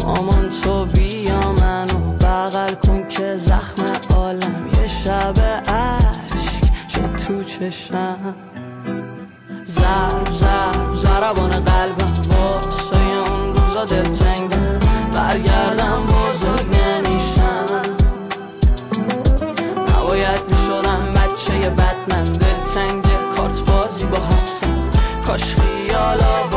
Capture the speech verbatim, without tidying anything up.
مامان تو بیا منو بغل کن که زخم عالم یه شب عشق شد تو چشم. ضرب ضرب ضربان قلبم واسه اون روزا دلتنگم برگردم بزرگ نمیشم. نباید میشدم بچه بد من دلتنگ کارت بازی با حفظم کاش خیالا